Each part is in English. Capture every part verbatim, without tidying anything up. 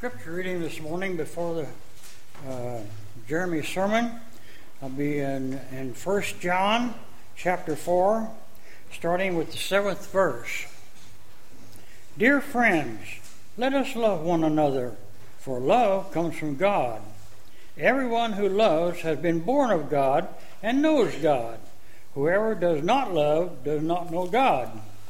scripture reading this morning before the uh, Jeremy sermon. I'll be in, in First John chapter four, starting with the seventh verse. Dear friends, let us love one another, for love comes from God. Everyone who loves has been born of God and knows God. Whoever does not love does not know God,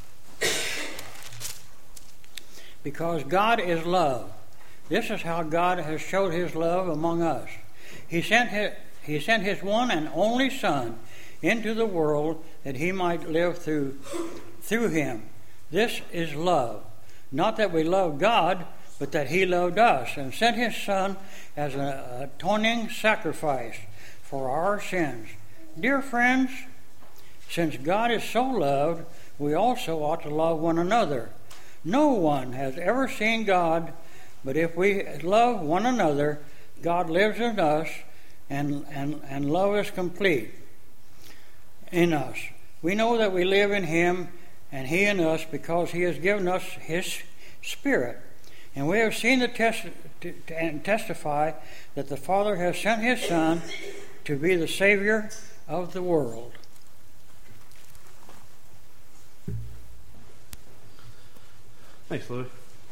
because God is love. This is how God has showed his love among us. He sent his, he sent his one and only Son into the world that he might live through, through him. This is love. Not that we love God, but that he loved us and sent his Son as an atoning sacrifice for our sins. Dear friends, since God is so loved, we also ought to love one another. No one has ever seen God, but if we love one another, God lives in us, and, and, and love is complete in us. We know that we live in him and he in us because he has given us his Spirit. And we have seen the test to, to, and testify that the Father has sent his Son to be the Savior of the world. Thanks, Louis.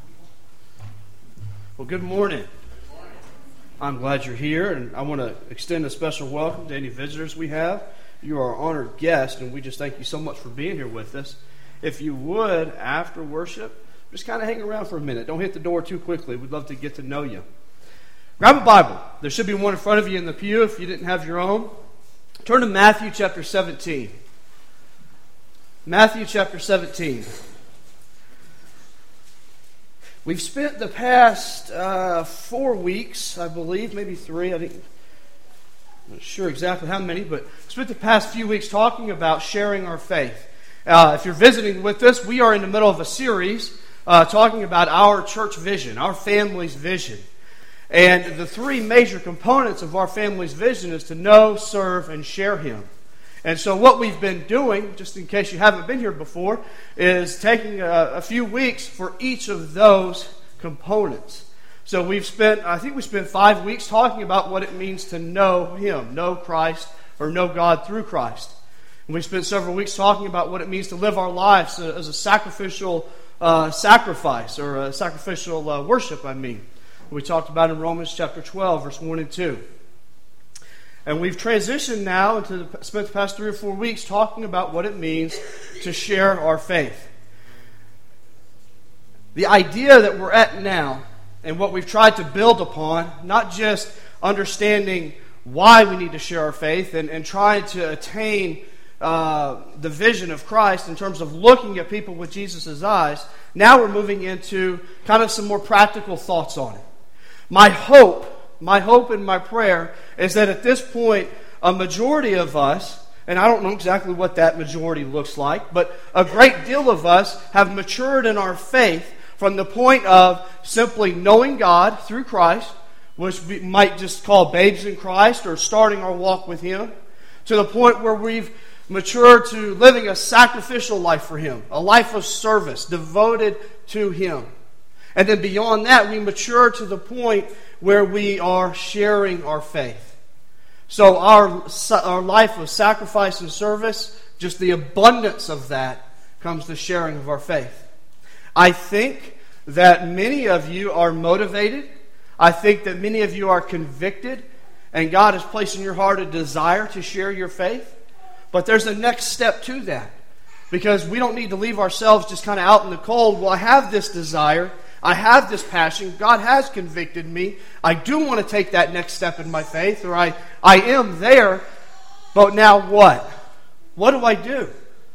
Well, good morning. I'm glad you're here, and I want to extend a special welcome to any visitors we have. You are our honored guest, and we just thank you so much for being here with us. If you would, after worship, just kind of hang around for a minute. Don't hit the door too quickly. We'd love to get to know you. Grab a Bible. There should be one in front of you in the pew if you didn't have your own. Turn to Matthew chapter seventeen. Matthew chapter seventeen. We've spent the past uh, four weeks, I believe, maybe three, I think, I'm not sure exactly how many, but spent the past few weeks talking about sharing our faith. Uh, if you're visiting with us, we are in the middle of a series uh, talking about our church vision, our family's vision. And the three major components of our family's vision is to know, serve, and share him. And so what we've been doing, just in case you haven't been here before, is taking a, a few weeks for each of those components. So we've spent, I think we spent five weeks talking about what it means to know him, know Christ, or know God through Christ. And we spent several weeks talking about what it means to live our lives as a sacrificial uh, sacrifice, or a sacrificial uh, worship, I mean. We talked about in Romans chapter twelve, verse one and two. And we've transitioned now into the, spent the past three or four weeks talking about what it means to share our faith. The idea that we're at now, and what we've tried to build upon, not just understanding why we need to share our faith and, and trying to attain uh, the vision of Christ in terms of looking at people with Jesus' eyes, now we're moving into kind of some more practical thoughts on it. My hope My hope and my prayer is that at this point, a majority of us, and I don't know exactly what that majority looks like, but a great deal of us have matured in our faith from the point of simply knowing God through Christ, which we might just call babes in Christ or starting our walk with him, to the point where we've matured to living a sacrificial life for him, a life of service devoted to him. And then beyond that, we mature to the point where we are sharing our faith. So our, our life of sacrifice and service, just the abundance of that, comes the sharing of our faith. I think that many of you are motivated. I think that many of you are convicted, and God has placed in your heart a desire to share your faith. But there's a next step to that, because we don't need to leave ourselves just kind of out in the cold. Well, I have this desire. I have this passion. God has convicted me. I do want to take that next step in my faith, or I, I am there. But now what? What do I do?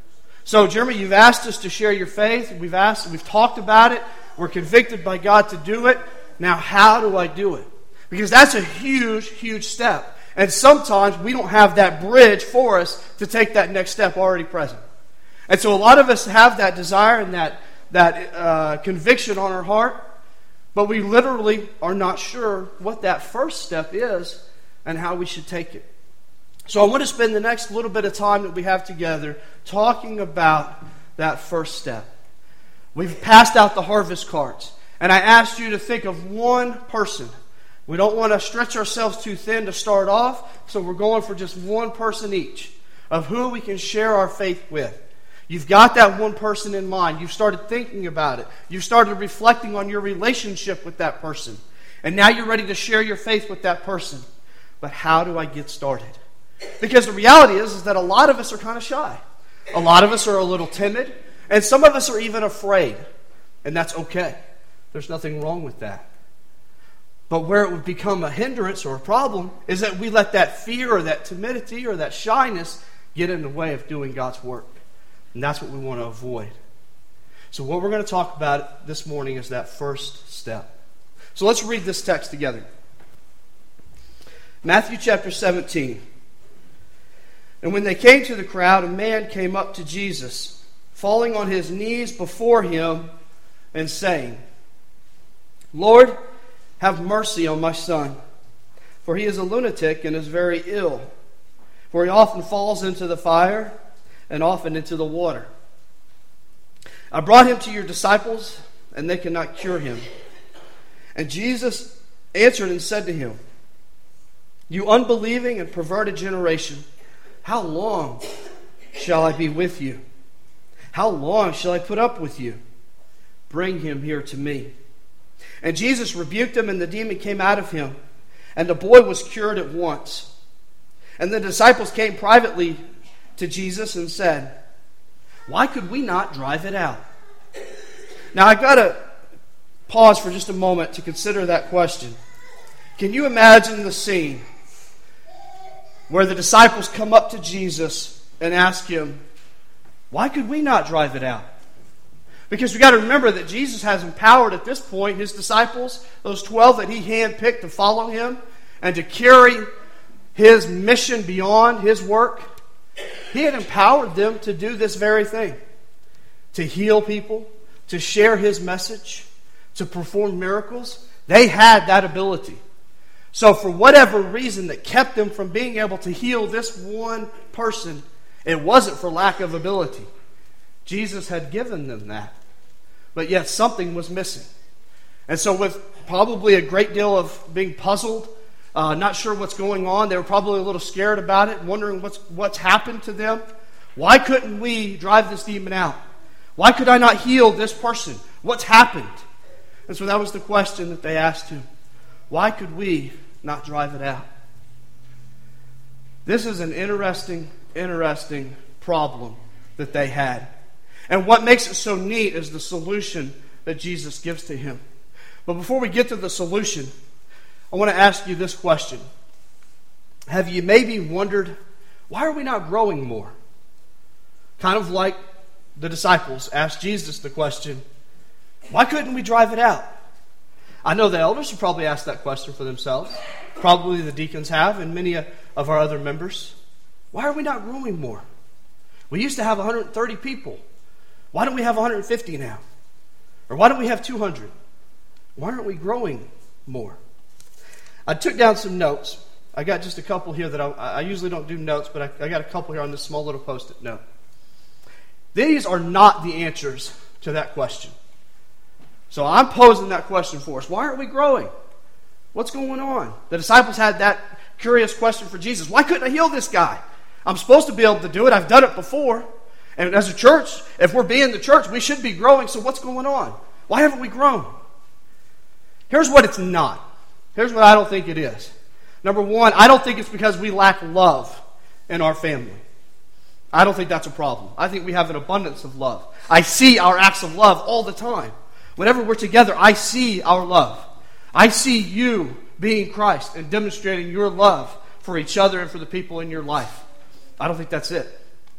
So, Jeremy, you've asked us to share your faith. We've asked, we've talked about it. We're convicted by God to do it. Now, how do I do it? Because that's a huge, huge step. And sometimes we don't have that bridge for us to take that next step already present. And so a lot of us have that desire and that that uh, conviction on our heart, but we literally are not sure what that first step is and how we should take it. So I want to spend the next little bit of time that we have together talking about that first step. We've passed out the harvest carts, And I asked you to think of one person. We don't want to stretch ourselves too thin to start off, so we're going for just one person each of who we can share our faith with. You've got that one person in mind. You've started thinking about it. You've started reflecting on your relationship with that person. And now you're ready to share your faith with that person. But how do I get started? Because the reality is, is that a lot of us are kind of shy. A lot of us are a little timid. And some of us are even afraid. And that's okay. There's nothing wrong with that. But where it would become a hindrance or a problem is that we let that fear or that timidity or that shyness get in the way of doing God's work. And that's what we want to avoid. So what we're going to talk about this morning is that first step. So let's read this text together. Matthew chapter seventeen. And when they came to the crowd, a man came up to Jesus, falling on his knees before him and saying, Lord, have mercy on my son, for he is a lunatic and is very ill. For he often falls into the fire and often into the water. I brought him to your disciples, and they cannot cure him. And Jesus answered and said to him, You unbelieving and perverted generation, how long shall I be with you? How long shall I put up with you? Bring him here to me. And Jesus rebuked him, and the demon came out of him, and the boy was cured at once. And the disciples came privately to Jesus and said, Why could we not drive it out? Now I've got to pause for just a moment to consider that question. Can you imagine the scene where the disciples come up to Jesus and ask him, Why could we not drive it out? Because we've got to remember that Jesus has empowered at this point his disciples, those twelve that he handpicked to follow him and to carry his mission beyond his work. He had empowered them to do this very thing. To heal people, to share his message, to perform miracles. They had that ability. So for whatever reason that kept them from being able to heal this one person, it wasn't for lack of ability. Jesus had given them that. But yet something was missing. And so with probably a great deal of being puzzled, uh, not sure what's going on, they were probably a little scared about it, wondering what's, what's happened to them. Why couldn't we drive this demon out? Why could I not heal this person? What's happened? And so that was the question that they asked him. Why could we not drive it out? This is an interesting, interesting problem that they had. And what makes it so neat is the solution that Jesus gives to him. But before we get to the solution, I want to ask you this question. Have you maybe wondered, why are we not growing more? Kind of like the disciples asked Jesus the question, why couldn't we drive it out? I know the elders have probably asked that question for themselves. Probably the deacons have, and many of our other members. Why are we not growing more? We used to have one hundred thirty people. Why don't we have one hundred fifty now? Or why don't we have two hundred? Why aren't we growing more? I took down some notes. I got just a couple here that I, I usually don't do notes, but I, I got a couple here on this small little post-it note. These are not the answers to that question. So I'm posing that question for us. Why aren't we growing? What's going on? The disciples had that curious question for Jesus. Why couldn't I heal this guy? I'm supposed to be able to do it. I've done it before. And as a church, if we're being the church, we should be growing. So what's going on? Why haven't we grown? Here's what it's not. Here's what I don't think it is. Number one, I don't think it's because we lack love in our family. I don't think that's a problem. I think we have an abundance of love. I see our acts of love all the time. Whenever we're together, I see our love. I see you being Christ and demonstrating your love for each other and for the people in your life. I don't think that's it.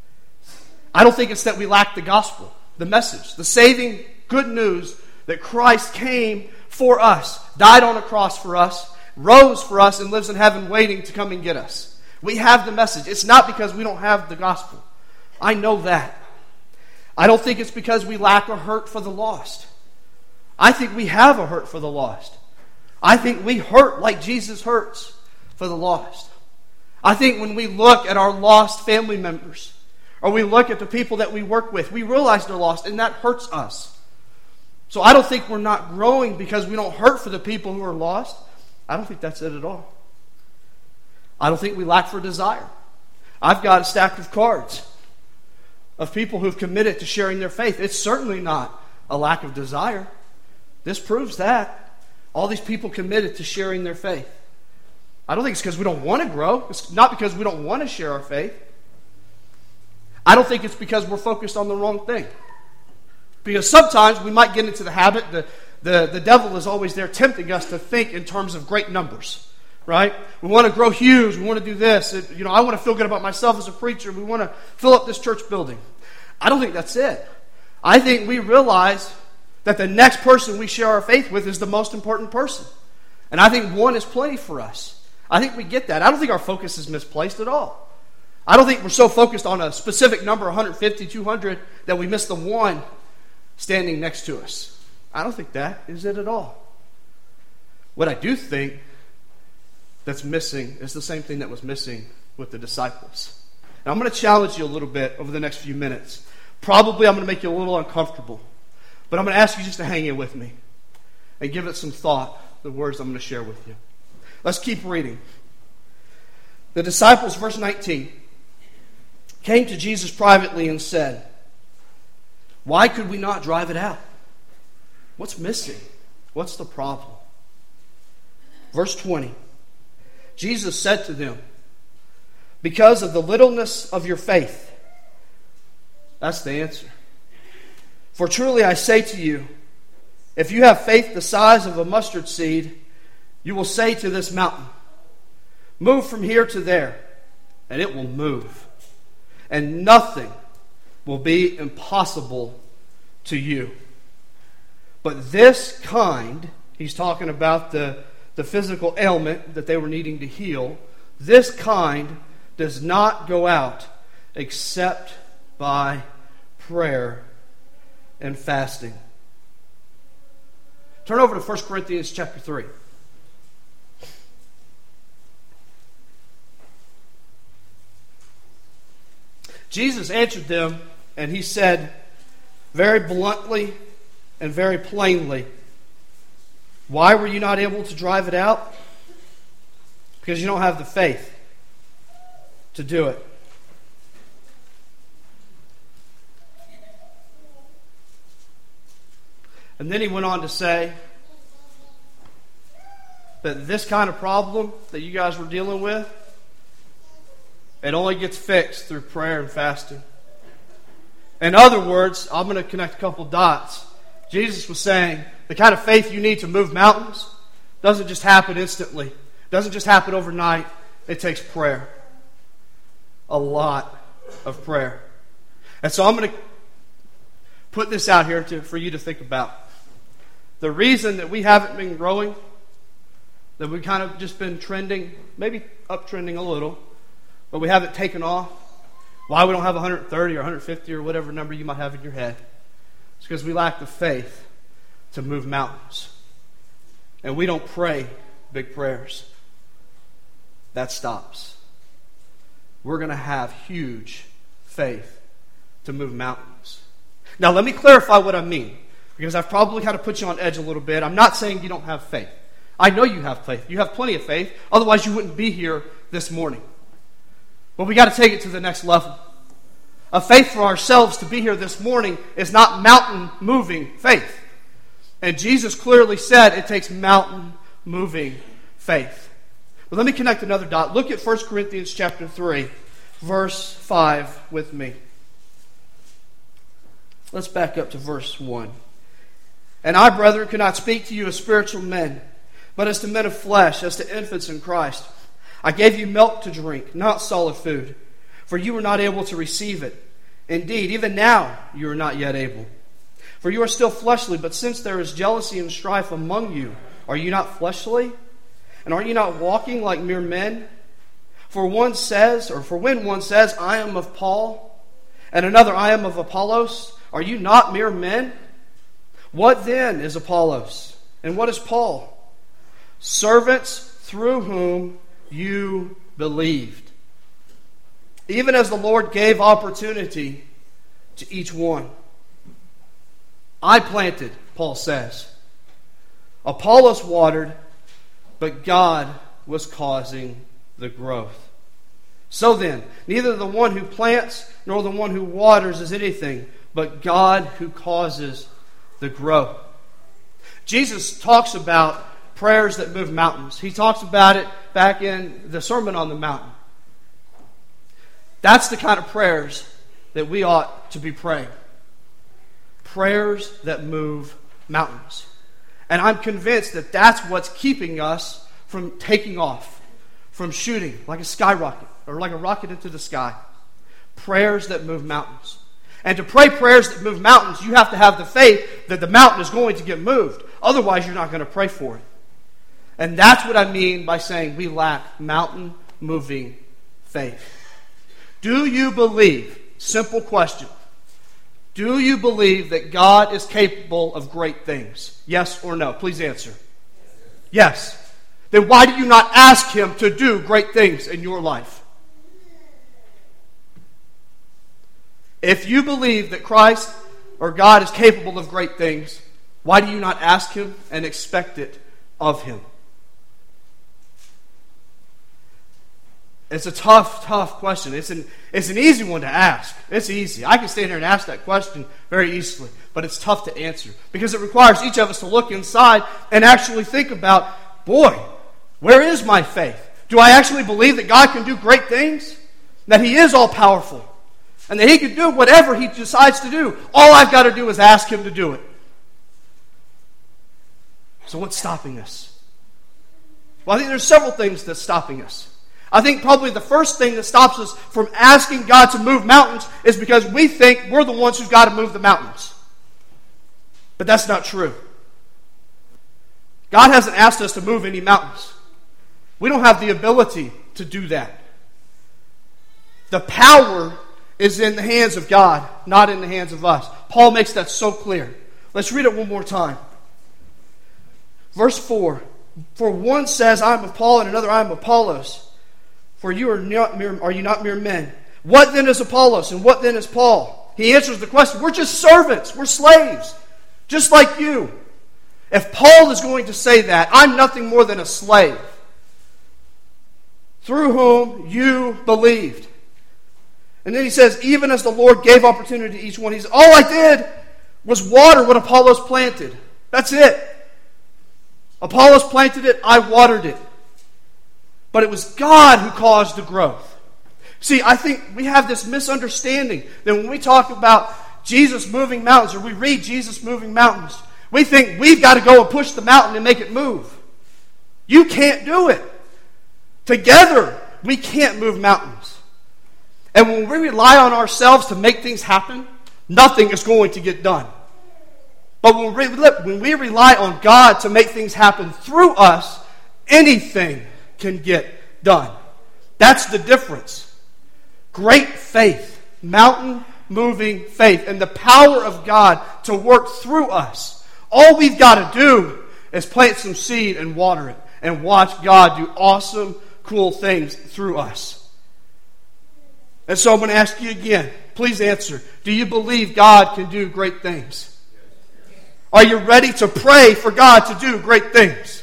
I don't think it's that we lack the gospel, the message, the saving good news that Christ came for us, died on a cross for us, rose for us, and lives in heaven waiting to come and get us. We have the message. It's not because we don't have the gospel. I know that. I don't think it's because we lack a hurt for the lost. I think we have a hurt for the lost. I think we hurt like Jesus hurts for the lost. I think when we look at our lost family members, or we look at the people that we work with, we realize they're lost, and that hurts us. So I don't think we're not growing because we don't hurt for the people who are lost. I don't think that's it at all. I don't think we lack for desire. I've got a stack of cards of people who've committed to sharing their faith. It's certainly not a lack of desire. This proves that. All these people committed to sharing their faith. I don't think it's because we don't want to grow. It's not because we don't want to share our faith. I don't think it's because we're focused on the wrong thing. Because sometimes we might get into the habit, the, the, the devil is always there tempting us to think in terms of great numbers, right? We want to grow huge. We want to do this. It, you know, I want to feel good about myself as a preacher. We want to fill up this church building. I don't think that's it. I think we realize that the next person we share our faith with is the most important person. And I think one is plenty for us. I think we get that. I don't think our focus is misplaced at all. I don't think we're so focused on a specific number, one hundred fifty, two hundred, that we miss the one standing next to us. I don't think that is it at all. What I do think that's missing is the same thing that was missing with the disciples. And I'm going to challenge you a little bit over the next few minutes. Probably I'm going to make you a little uncomfortable. But I'm going to ask you just to hang in with me and give it some thought, the words I'm going to share with you. Let's keep reading. The disciples, verse nineteen, came to Jesus privately and said, "Why could we not drive it out? What's missing? What's the problem?" Verse twenty, Jesus said to them, "Because of the littleness of your faith." That's the answer. "For truly I say to you, if you have faith the size of a mustard seed, you will say to this mountain, 'Move from here to there,' and it will move. And nothing will be impossible to you. But this kind," he's talking about the, the physical ailment that they were needing to heal, "this kind does not go out except by prayer and fasting." Turn over to First Corinthians chapter three. Jesus answered them, and he said very bluntly and very plainly, "Why were you not able to drive it out? Because you don't have the faith to do it." And then he went on to say that this kind of problem that you guys were dealing with, it only gets fixed through prayer and fasting. In other words, I'm going to connect a couple dots. Jesus was saying the kind of faith you need to move mountains doesn't just happen instantly. Doesn't just happen overnight. It takes prayer. A lot of prayer. And so I'm going to put this out here to, for you to think about. The reason that we haven't been growing, that we've kind of just been trending, maybe uptrending a little, but we haven't taken off, why we don't have one hundred thirty or one hundred fifty or whatever number you might have in your head, it's because we lack the faith to move mountains. And we don't pray big prayers. That stops. We're going to have huge faith to move mountains. Now let me clarify what I mean, because I've probably kind of put you on edge a little bit. I'm not saying you don't have faith. I know you have faith. You have plenty of faith. Otherwise you wouldn't be here this morning. But we got to take it to the next level. A faith for ourselves to be here this morning is not mountain-moving faith. And Jesus clearly said it takes mountain-moving faith. But let me connect another dot. Look at First Corinthians chapter three, verse five with me. Let's back up to verse one. "And I, brethren, could not speak to you as spiritual men, but as to men of flesh, as to infants in Christ. I gave you milk to drink, not solid food, for you were not able to receive it. Indeed, even now you are not yet able. For you are still fleshly, but since there is jealousy and strife among you, are you not fleshly? And are you not walking like mere men? For one says, or for when one says, 'I am of Paul,' and another, 'I am of Apollos,' are you not mere men? What then is Apollos? And what is Paul? Servants through whom you believed, even as the Lord gave opportunity to each one. I planted, Paul says. Apollos watered, but God was causing the growth. So then, neither the one who plants nor the one who waters is anything, but God who causes the growth. Jesus talks about prayers that move mountains. He talks about it back in the Sermon on the Mountain. That's the kind of prayers that we ought to be praying. Prayers that move mountains. And I'm convinced that that's what's keeping us from taking off, from shooting like a skyrocket or like a rocket into the sky. Prayers that move mountains. And to pray prayers that move mountains, you have to have the faith that the mountain is going to get moved. Otherwise, you're not going to pray for it. And that's what I mean by saying we lack mountain-moving faith. Do you believe, simple question, do you believe that God is capable of great things? Yes or no? Please answer. Yes. Then why do you not ask Him to do great things in your life? If you believe that Christ or God is capable of great things, why do you not ask Him and expect it of Him? It's a tough, tough question. It's an, it's an easy one to ask. It's easy. I can stand here and ask that question very easily, but it's tough to answer because it requires each of us to look inside and actually think about, boy, where is my faith? Do I actually believe that God can do great things? That He is all-powerful? And that He can do whatever He decides to do. All I've got to do is ask Him to do it. So what's stopping us? Well, I think there's several things that's stopping us. I think probably the first thing that stops us from asking God to move mountains is because we think we're the ones who've got to move the mountains. But that's not true. God hasn't asked us to move any mountains. We don't have the ability to do that. The power is in the hands of God, not in the hands of us. Paul makes that so clear. Let's read it one more time. Verse four. For one says, I am of Paul, and another, I am of Apollos. For you are not mere, are you not mere men? What then is Apollos, and what then is Paul? He answers the question, we're just servants, we're slaves, just like you. If Paul is going to say that, I'm nothing more than a slave, through whom you believed. And then he says, even as the Lord gave opportunity to each one, he says, all I did was water what Apollos planted. That's it. Apollos planted it, I watered it. But it was God who caused the growth. See, I think we have this misunderstanding that when we talk about Jesus moving mountains, or we read Jesus moving mountains, we think we've got to go and push the mountain and make it move. You can't do it. Together, we can't move mountains. And when we rely on ourselves to make things happen, nothing is going to get done. But when we, when we rely on God to make things happen through us, anything can get done. That's the difference. Great faith, mountain-moving faith, and the power of God to work through us. All we've got to do is plant some seed and water it and watch God do awesome, cool things through us. And so I'm going to ask you again, please answer, do you believe God can do great things? Are you ready to pray for God to do great things?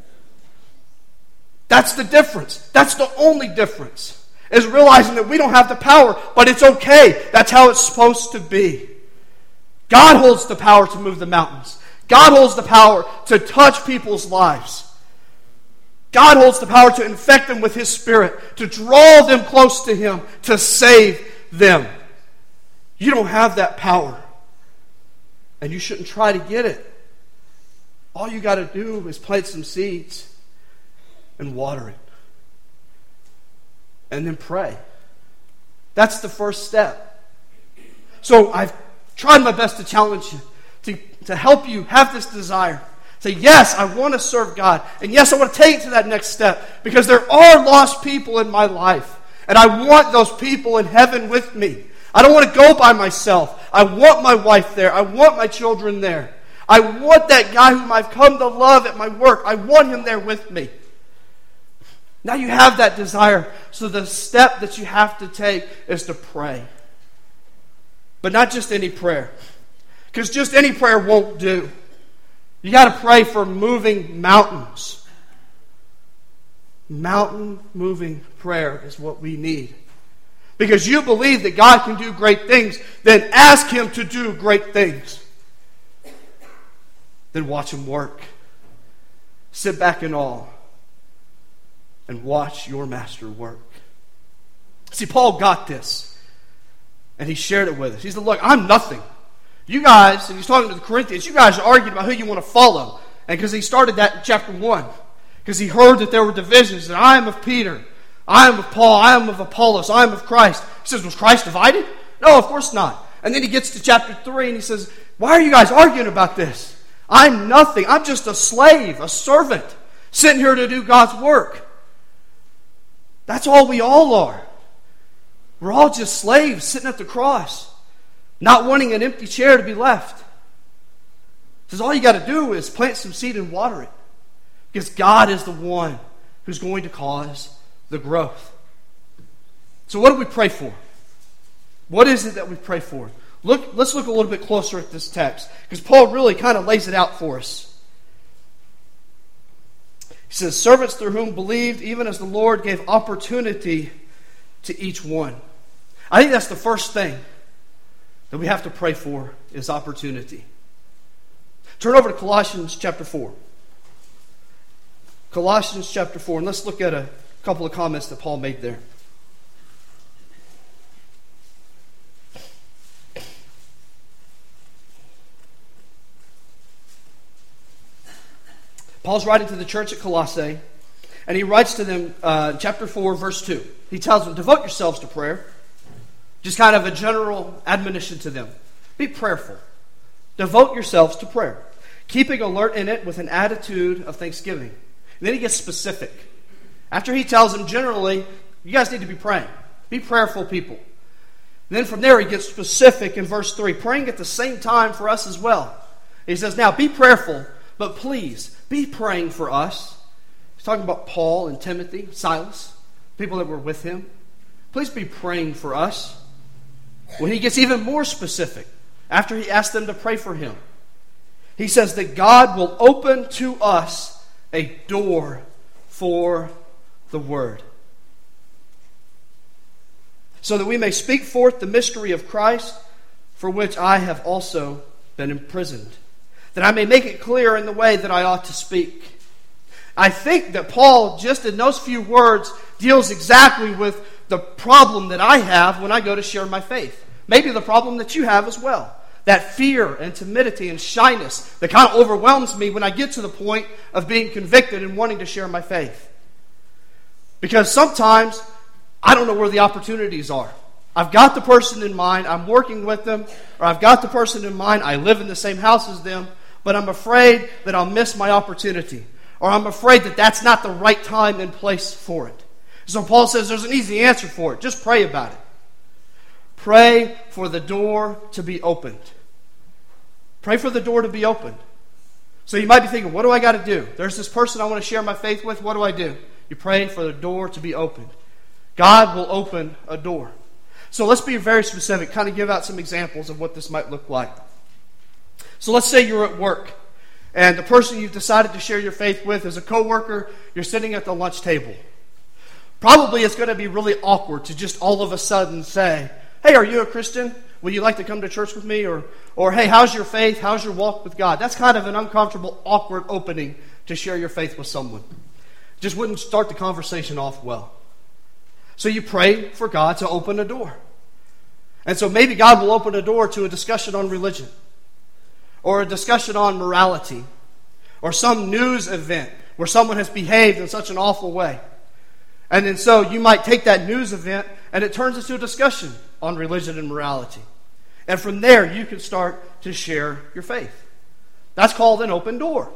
That's the difference. That's the only difference. Is realizing that we don't have the power, but it's okay. That's how it's supposed to be. God holds the power to move the mountains. God holds the power to touch people's lives. God holds the power to infect them with His Spirit, to draw them close to Him, to save them. You don't have that power. And you shouldn't try to get it. All you got to do is plant some seeds and water it. And then pray. That's the first step. So I've tried my best to challenge you, to, to help you have this desire. Say, yes, I want to serve God. And yes, I want to take it to that next step. Because there are lost people in my life. And I want those people in heaven with me. I don't want to go by myself. I want my wife there. I want my children there. I want that guy whom I've come to love at my work. I want him there with me. Now you have that desire. So the step that you have to take is to pray. But not just any prayer. Because just any prayer won't do. You got to pray for moving mountains. Mountain moving prayer is what we need. Because you believe that God can do great things, then ask Him to do great things. Then watch Him work. Sit back in awe and watch your Master work. See, Paul got this, and he shared it with us. He said, look, I'm nothing. You guys, and he's talking to the Corinthians, you guys are arguing about who you want to follow. And because he started that in chapter one. Because he heard that there were divisions, that I am of Peter, I am of Paul, I am of Apollos, I am of Christ. He says, was Christ divided? No, of course not. And then he gets to chapter three and he says, why are you guys arguing about this? I'm nothing. I'm just a slave, a servant, sitting here to do God's work. That's all we all are. We're all just slaves sitting at the cross, not wanting an empty chair to be left. He says, all you got to do is plant some seed and water it. Because God is the one who's going to cause the growth. So what do we pray for? What is it that we pray for? Look, let's look a little bit closer at this text. Because Paul really kind of lays it out for us. He says, servants through whom believed, even as the Lord gave opportunity to each one. I think that's the first thing that we have to pray for is opportunity. Turn over to Colossians chapter four. Colossians chapter four, and let's look at a couple of comments that Paul made there. Paul's writing to the church at Colossae, and he writes to them, uh, chapter four, verse two. He tells them, devote yourselves to prayer. Just kind of a general admonition to them. Be prayerful. Devote yourselves to prayer, keeping alert in it with an attitude of thanksgiving. And then he gets specific. After he tells them generally, you guys need to be praying. Be prayerful people. And then from there he gets specific in verse three, praying at the same time for us as well. He says, now be prayerful, but please be praying for us. He's talking about Paul and Timothy, Silas, people that were with him. Please be praying for us. When he gets even more specific, after he asked them to pray for him, he says that God will open to us a door for the word, so that we may speak forth the mystery of Christ, for which I have also been imprisoned, that I may make it clear in the way that I ought to speak. I think that Paul, just in those few words, deals exactly with the problem that I have when I go to share my faith. Maybe the problem that you have as well. That fear and timidity and shyness that kind of overwhelms me when I get to the point of being convicted and wanting to share my faith. Because sometimes I don't know where the opportunities are. I've got the person in mind, I'm working with them, or I've got the person in mind, I live in the same house as them, but I'm afraid that I'll miss my opportunity. Or I'm afraid that that's not the right time and place for it. So Paul says there's an easy answer for it. Just pray about it. Pray for the door to be opened. Pray for the door to be opened. So you might be thinking, what do I got to do? There's this person I want to share my faith with. What do I do? You pray for the door to be opened. God will open a door. So let's be very specific, kind of give out some examples of what this might look like. So let's say you're at work, and the person you've decided to share your faith with is a coworker. You're sitting at the lunch table. Probably it's going to be really awkward to just all of a sudden say, hey, are you a Christian? Would you like to come to church with me? Or, or hey, how's your faith? How's your walk with God? That's kind of an uncomfortable, awkward opening to share your faith with someone. Just wouldn't start the conversation off well. So you pray for God to open a door. And so maybe God will open a door to a discussion on religion, or a discussion on morality, or some news event where someone has behaved in such an awful way. And then so you might take that news event and it turns into a discussion on religion and morality. And from there you can start to share your faith. That's called an open door.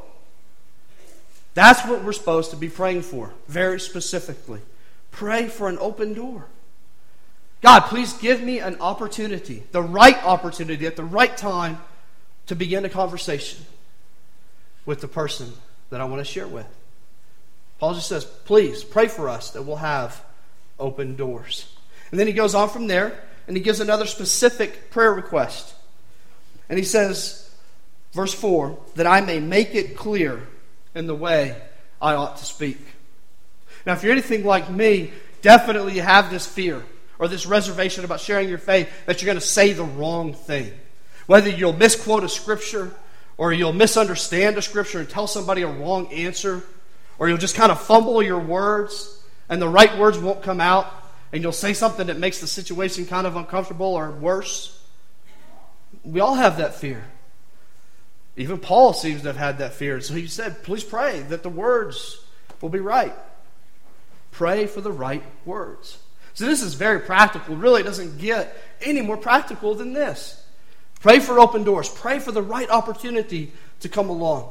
That's what we're supposed to be praying for, very specifically. Pray for an open door. God, please give me an opportunity, the right opportunity at the right time to begin a conversation with the person that I want to share with. Paul just says, please pray for us that we'll have open doors. And then he goes on from there and he gives another specific prayer request. And he says, Verse four, that I may make it clear in the way I ought to speak. Now, if you're anything like me, definitely you have this fear or this reservation about sharing your faith that you're going to say the wrong thing. Whether you'll misquote a scripture, or you'll misunderstand a scripture and tell somebody a wrong answer, or you'll just kind of fumble your words and the right words won't come out, and you'll say something that makes the situation kind of uncomfortable or worse. We all have that fear. Even Paul seems to have had that fear. So he said, please pray that the words will be right. Pray for the right words. So this is very practical. Really, it doesn't get any more practical than this. Pray for open doors. Pray for the right opportunity to come along.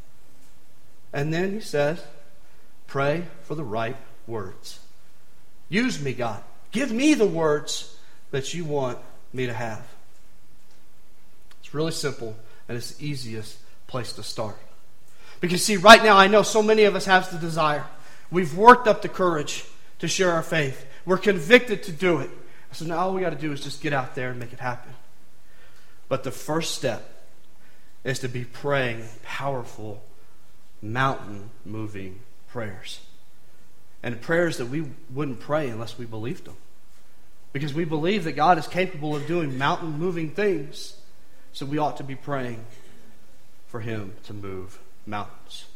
And then he says, pray for the right words. Use me, God. Give me the words that you want me to have. It's really simple, and it's the easiest place to start. Because see, right now I know so many of us have the desire. We've worked up the courage to share our faith. We're convicted to do it. So now all we got to do is just get out there and make it happen. But the first step is to be praying powerful, mountain-moving prayers. And prayers that we wouldn't pray unless we believed them. Because we believe that God is capable of doing mountain-moving things. So we ought to be praying for Him to move mountains.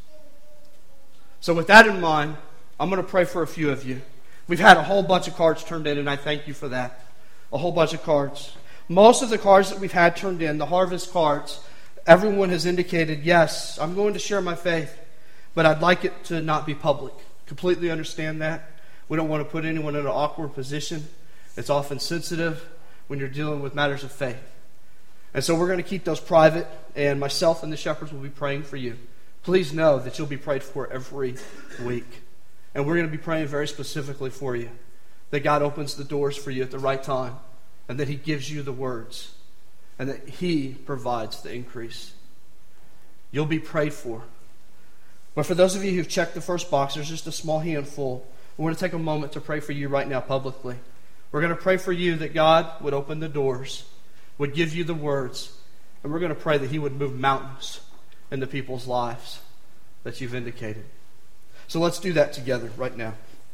So with that in mind, I'm going to pray for a few of you. We've had a whole bunch of cards turned in, and I thank you for that. A whole bunch of cards. Most of the cards that we've had turned in, the harvest cards, everyone has indicated, yes, I'm going to share my faith, but I'd like it to not be public. Completely understand that. We don't want to put anyone in an awkward position. It's often sensitive when you're dealing with matters of faith. And so we're going to keep those private, and myself and the shepherds will be praying for you. Please know that you'll be prayed for every week. And we're going to be praying very specifically for you, that God opens the doors for you at the right time, and that He gives you the words, and that He provides the increase. You'll be prayed for. But for those of you who've checked the first box, there's just a small handful. We're going to take a moment to pray for you right now publicly. We're going to pray for you that God would open the doors, would give you the words, and we're going to pray that He would move mountains into people's lives that you've indicated. So let's do that together right now.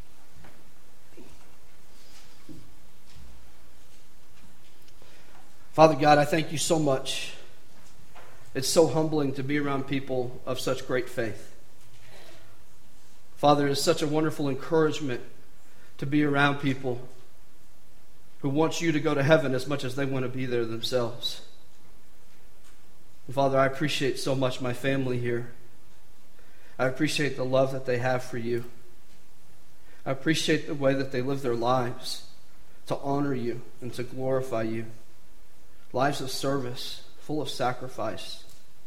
Father God, I thank you so much. It's so humbling to be around people of such great faith. Father, it's such a wonderful encouragement to be around people who want you to go to heaven as much as they want to be there themselves. And Father, I appreciate so much my family here. I appreciate the love that they have for you. I appreciate the way that they live their lives to honor you and to glorify you. Lives of service, full of sacrifice.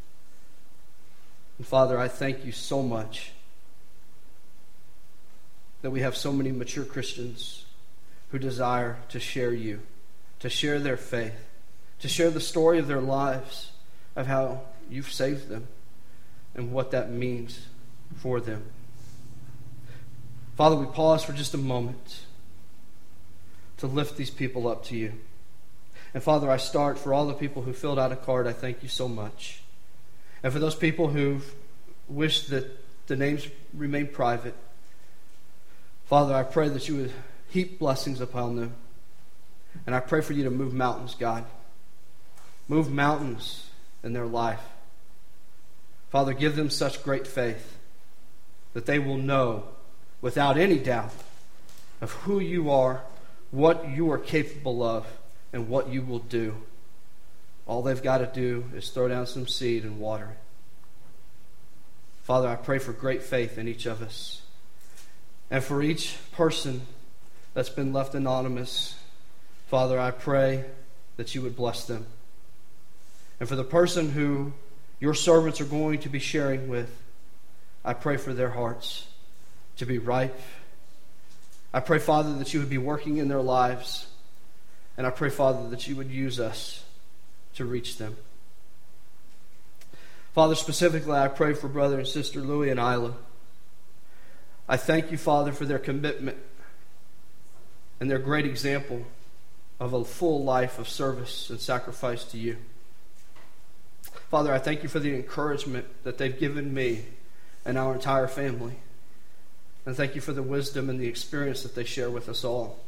And Father, I thank you so much that we have so many mature Christians who desire to share you, to share their faith, to share the story of their lives, of how you've saved them and what that means for them. Father, we pause for just a moment to lift these people up to you. And Father, I start for all the people who filled out a card. I thank you so much. And for those people who wish that the names remain private, Father, I pray that you would heap blessings upon them. And I pray for you to move mountains, God. Move mountains in their life. Father, give them such great faith that they will know without any doubt of who you are, what you are capable of, and what you will do. All they've got to do is throw down some seed and water it. Father, I pray for great faith in each of us. And for each person that's been left anonymous, Father, I pray that you would bless them. And for the person who your servants are going to be sharing with, I pray for their hearts to be ripe. I pray, Father, that you would be working in their lives. And I pray, Father, that you would use us to reach them. Father, specifically, I pray for brother and sister Louie and Isla. I thank you, Father, for their commitment and their great example of a full life of service and sacrifice to you. Father, I thank you for the encouragement that they've given me and our entire family. And thank you for the wisdom and the experience that they share with us all.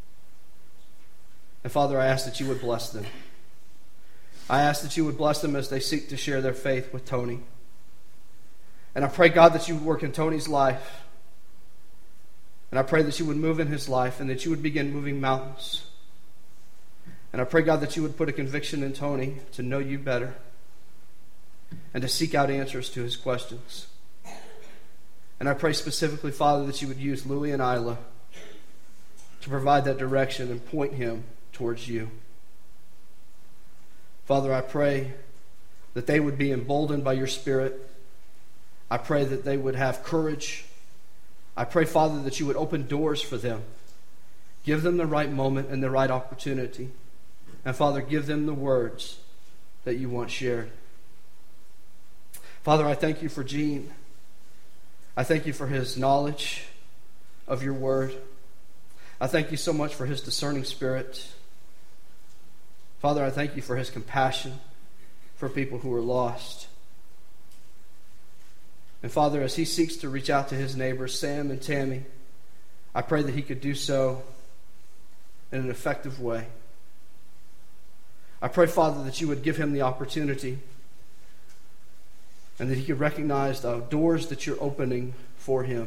And Father, I ask that you would bless them. I ask that you would bless them as they seek to share their faith with Tony. And I pray, God, that you would work in Tony's life. And I pray that you would move in his life and that you would begin moving mountains. And I pray, God, that you would put a conviction in Tony to know you better and to seek out answers to his questions. And I pray specifically, Father, that you would use Louie and Isla to provide that direction and point him towards you. Father, I pray that they would be emboldened by your Spirit. I pray that they would have courage. I pray, Father, that you would open doors for them. Give them the right moment and the right opportunity. And Father, give them the words that you want shared. Father, I thank you for Gene. I thank you for his knowledge of your word. I thank you so much for his discerning spirit. Father, I thank you for his compassion for people who are lost. And Father, as he seeks to reach out to his neighbors, Sam and Tammy, I pray that he could do so in an effective way. I pray, Father, that you would give him the opportunity and that he could recognize the doors that you're opening for him.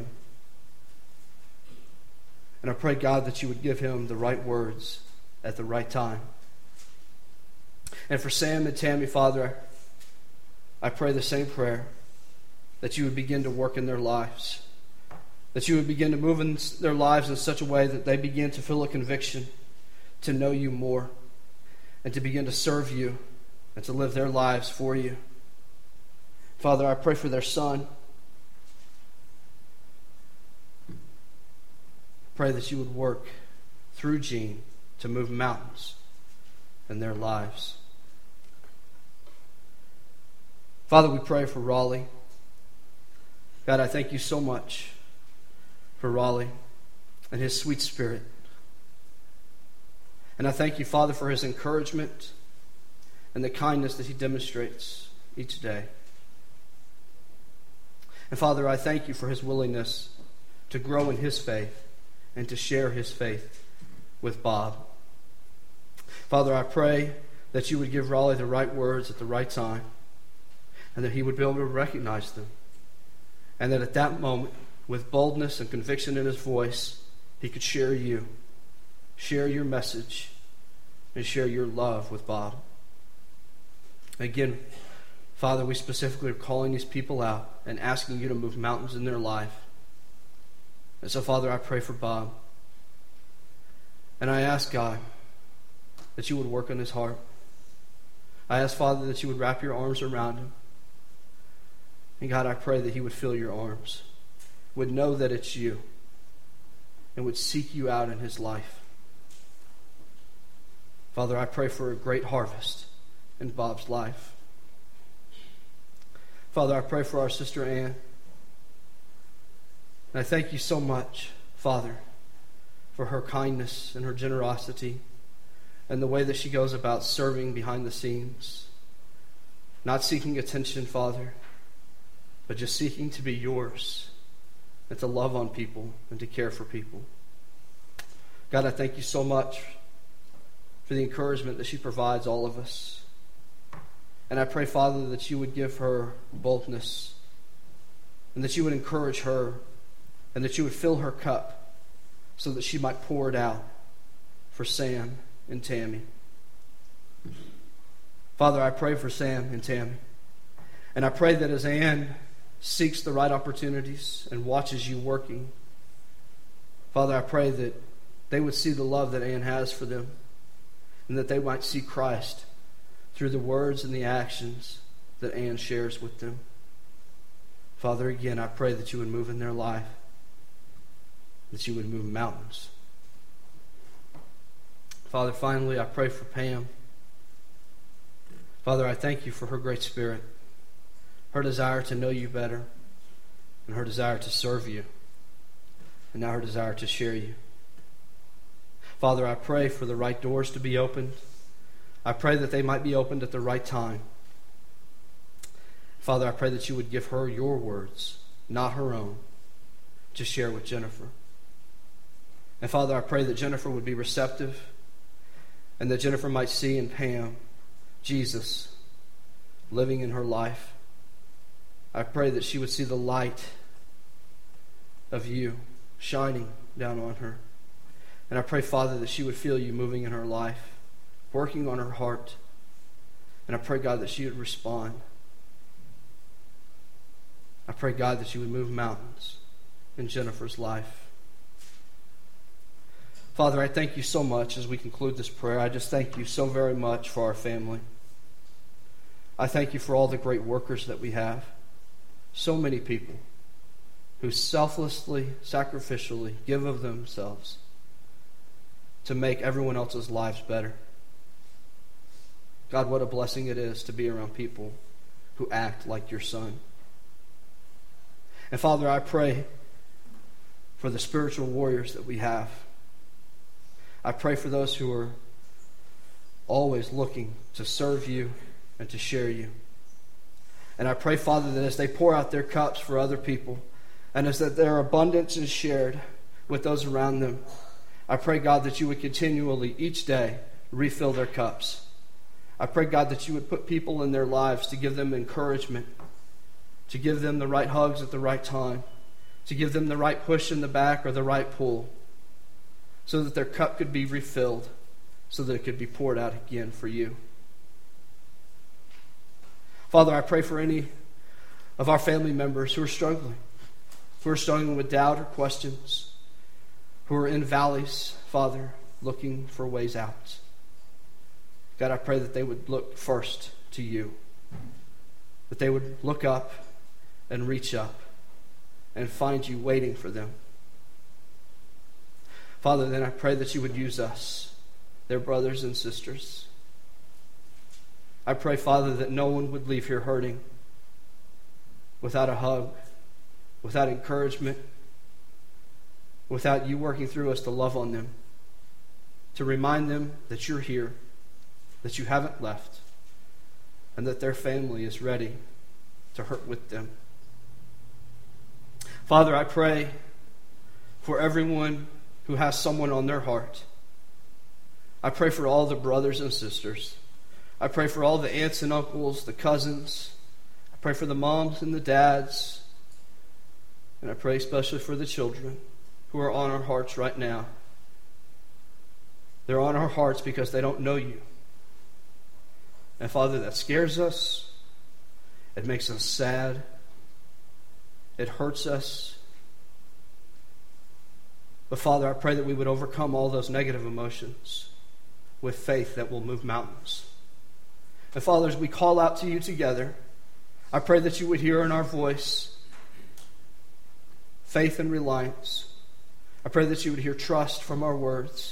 And I pray, God, that you would give him the right words at the right time. And for Sam and Tammy, Father, I pray the same prayer, that you would begin to work in their lives, that you would begin to move in their lives in such a way that they begin to feel a conviction to know you more and to begin to serve you and to live their lives for you. Father, I pray for their son. Pray that you would work through Gene to move mountains in their lives. Father, we pray for Raleigh. God, I thank you so much for Raleigh and his sweet spirit. And I thank you, Father, for his encouragement and the kindness that he demonstrates each day. And Father, I thank you for his willingness to grow in his faith and to share his faith with Bob. Father, I pray that you would give Raleigh the right words at the right time and that he would be able to recognize them. And that at that moment, with boldness and conviction in his voice, he could share you, share your message, and share your love with Bob. Again, Father, we specifically are calling these people out and asking you to move mountains in their life. And so, Father, I pray for Bob. And I ask, God, that you would work on his heart. I ask, Father, that you would wrap your arms around him. And God, I pray that he would feel your arms, would know that it's you, and would seek you out in his life. Father, I pray for a great harvest in Bob's life. Father, I pray for our sister Ann. And I thank you so much, Father, for her kindness and her generosity and the way that she goes about serving behind the scenes, not seeking attention, Father, but just seeking to be yours and to love on people and to care for people. God, I thank you so much for the encouragement that she provides all of us. And I pray, Father, that you would give her boldness and that you would encourage her and that you would fill her cup so that she might pour it out for Sam and Tammy. Father, I pray for Sam and Tammy. And I pray that as Ann seeks the right opportunities and watches you working, Father, I pray that they would see the love that Ann has for them and that they might see Christ through the words and the actions that Ann shares with them. Father, again, I pray that you would move in their life, that you would move mountains. Father, finally, I pray for Pam. Father, I thank you for her great spirit, her desire to know you better, and her desire to serve you, and now her desire to share you. Father, I pray for the right doors to be opened. I pray that they might be opened at the right time. Father, I pray that you would give her your words, not her own, to share with Jennifer. And Father, I pray that Jennifer would be receptive and that Jennifer might see in Pam Jesus living in her life. I pray that she would see the light of you shining down on her. And I pray, Father, that she would feel you moving in her life, working on her heart. And I pray, God, that she would respond. I pray, God, that you would move mountains in Jennifer's life. Father, I thank you so much as we conclude this prayer. I just thank you so very much for our family. I thank you for all the great workers that we have. So many people who selflessly, sacrificially give of themselves to make everyone else's lives better. God, what a blessing it is to be around people who act like your Son. And Father, I pray for the spiritual warriors that we have. I pray for those who are always looking to serve you and to share you. And I pray, Father, that as they pour out their cups for other people, and as that their abundance is shared with those around them, I pray, God, that you would continually, each day, refill their cups. I pray, God, that you would put people in their lives to give them encouragement, to give them the right hugs at the right time, to give them the right push in the back or the right pull, so that their cup could be refilled, so that it could be poured out again for you. Father, I pray for any of our family members who are struggling, who are struggling with doubt or questions, who are in valleys, Father, looking for ways out. God, I pray that they would look first to you, that they would look up and reach up and find you waiting for them. Father, then I pray that you would use us, their brothers and sisters. I pray, Father, that no one would leave here hurting without a hug, without encouragement, without you working through us to love on them, to remind them that you're here, that you haven't left, and that their family is ready to hurt with them. Father, I pray for everyone who has someone on their heart. I pray for all the brothers and sisters. I pray for all the aunts and uncles, the cousins. I pray for the moms and the dads. And I pray especially for the children who are on our hearts right now. They're on our hearts because they don't know you. And Father, that scares us. It makes us sad. It hurts us. But Father, I pray that we would overcome all those negative emotions with faith that will move mountains. And Father, as we call out to you together, I pray that you would hear in our voice faith and reliance. I pray that you would hear trust from our words.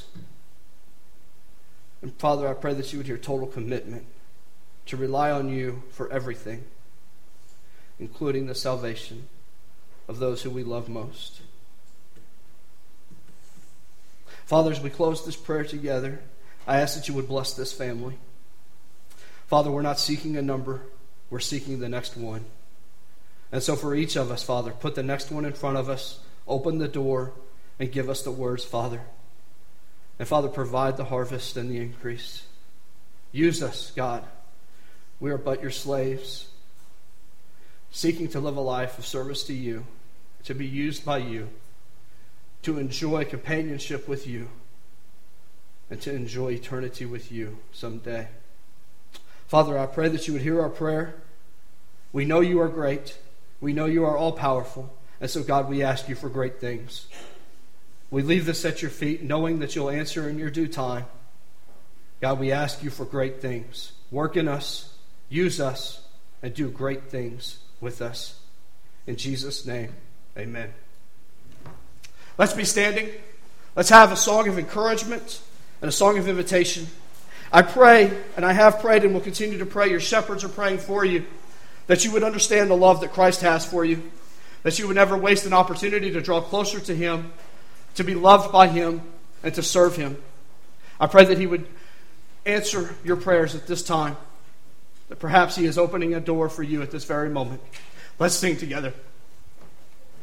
And Father, I pray that you would hear total commitment to rely on you for everything, including the salvation of those who we love most. Father, as we close this prayer together, I ask that you would bless this family. Father, we're not seeking a number, we're seeking the next one. And so for each of us, Father, put the next one in front of us, open the door, and give us the words, Father. And Father, provide the harvest and the increase. Use us, God. We are but your slaves, seeking to live a life of service to you, to be used by you, to enjoy companionship with you, and to enjoy eternity with you someday. Father, I pray that you would hear our prayer. We know you are great. We know you are all-powerful. And so, God, we ask you for great things. We leave this at your feet, knowing that you'll answer in your due time. God, we ask you for great things. Work in us, use us, and do great things with us. In Jesus' name, amen. Let's be standing. Let's have a song of encouragement and a song of invitation. I pray, and I have prayed and will continue to pray, your shepherds are praying for you, that you would understand the love that Christ has for you, that you would never waste an opportunity to draw closer to him, to be loved by him, and to serve him. I pray that he would answer your prayers at this time. that perhaps He is opening a door for you at this very moment. Let's sing together.